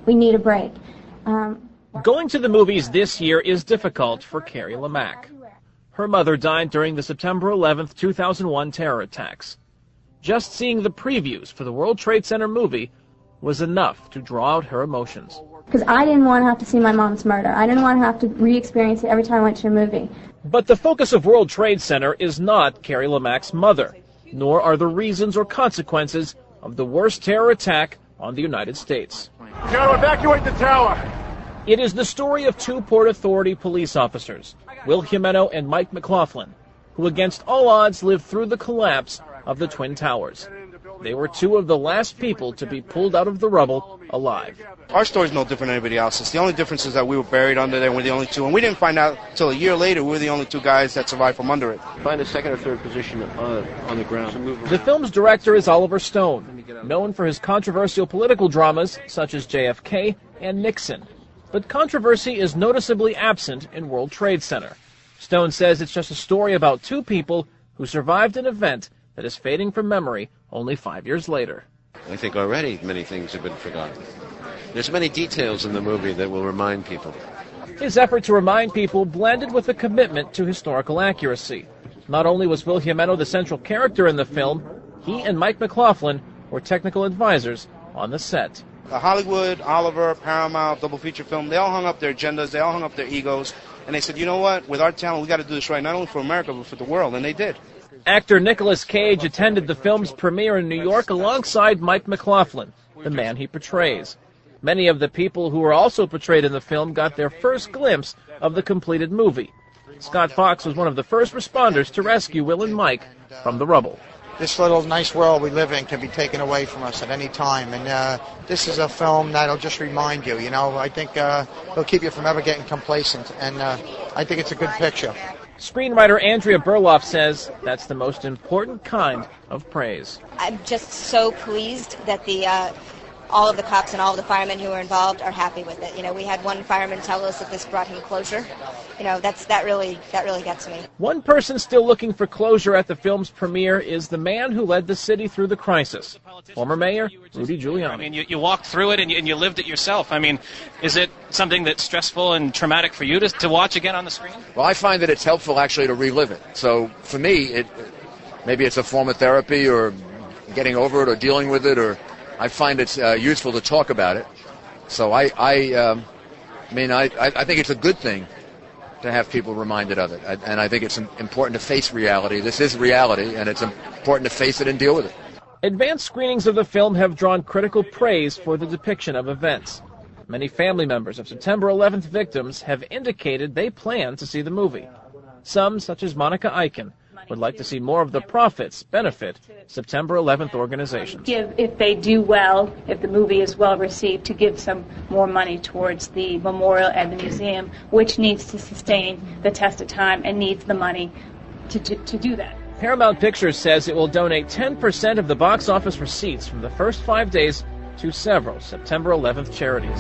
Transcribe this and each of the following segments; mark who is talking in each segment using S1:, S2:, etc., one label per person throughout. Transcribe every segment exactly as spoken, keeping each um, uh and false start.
S1: we need a break. Um,
S2: Going to the movies this year is difficult for Carrie Lamack. Her mother died during the September eleventh, two thousand one terror attacks. Just seeing the previews for the World Trade Center movie was enough to draw out her emotions.
S1: Because I didn't want to have to see my mom's murder. I didn't want to have to re-experience it every time I went to a movie.
S2: But the focus of World Trade Center is not Carrie Lamack's mother, nor are the reasons or consequences of the worst terror attack on the United States.
S3: Got to evacuate the tower.
S2: It is the story of two Port Authority police officers, Will Jimeno and Mike McLaughlin, who against all odds lived through the collapse of the Twin Towers. They were two of the last people to be pulled out of the rubble alive.
S4: Our story's no different than anybody else's. The only difference is that we were buried under there and we're the only two. And we didn't find out until a year later we were the only two guys that survived from under it.
S5: Find a second or third position uh, on the ground.
S2: The film's director is Oliver Stone, known for his controversial political dramas such as J F K and Nixon. But controversy is noticeably absent in World Trade Center. Stone says it's just a story about two people who survived an event that is fading from memory only five years later.
S5: I think already many things have been forgotten. There's many details in the movie that will remind people.
S2: His effort to remind people blended with a commitment to historical accuracy. Not only was Will Jimeno the central character in the film, he and Mike McLaughlin were technical advisors on the set.
S4: Uh, Hollywood, Oliver, Paramount, Double Feature Film, they all hung up their agendas, they all hung up their egos, and they said, you know what, with our talent, we got to do this right, not only for America, but for the world, and they did.
S2: Actor Nicolas Cage attended the film's premiere in New York alongside Mike McLaughlin, the man he portrays. Many of the people who were also portrayed in the film got their first glimpse of the completed movie. Scott Fox was one of the first responders to rescue Will and Mike from the rubble.
S6: This little nice world we live in can be taken away from us at any time, and uh, this is a film that'll just remind you, you know, I think uh, it'll keep you from ever getting complacent, and uh, I think it's a good picture.
S2: Screenwriter Andrea Berloff says that's the most important kind of praise.
S7: I'm just so pleased that the uh, all of the cops and all of the firemen who were involved are happy with it. You know, we had one fireman tell us that this brought him closure. You know, that's that really that really gets me.
S2: One person still looking for closure at the film's premiere is the man who led the city through the crisis, former Mayor Rudy Giuliani.
S8: I mean, you, you walked through it and you, and you lived it yourself. I mean, is it something that's stressful and traumatic for you to, to watch again on the screen?
S9: Well, I find that it's helpful actually to relive it. So for me, it maybe it's a form of therapy or getting over it or dealing with it, or I find it's uh, useful to talk about it. So I, I, um, I mean, I, I think it's a good thing to have people reminded of it. And I think it's important to face reality. This is reality, and it's important to face it and deal with it.
S2: Advanced screenings of the film have drawn critical praise for the depiction of events. Many family members of September eleventh victims have indicated they plan to see the movie. Some, such as Monica Eichen, would like to see more of the profits benefit September eleventh organizations.
S10: Give, if they do well, if the movie is well received, to give some more money towards the memorial and the museum, which needs to sustain the test of time and needs the money to, to, to do that.
S2: Paramount Pictures says it will donate ten percent of the box office receipts from the first five days to several September eleventh charities.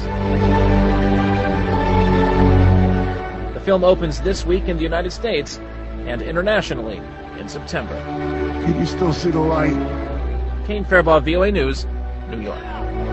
S2: The film opens this week in the United States and internationally in September.
S3: Can you still see the light?
S2: Kane Fairbaugh, V O A News, New York.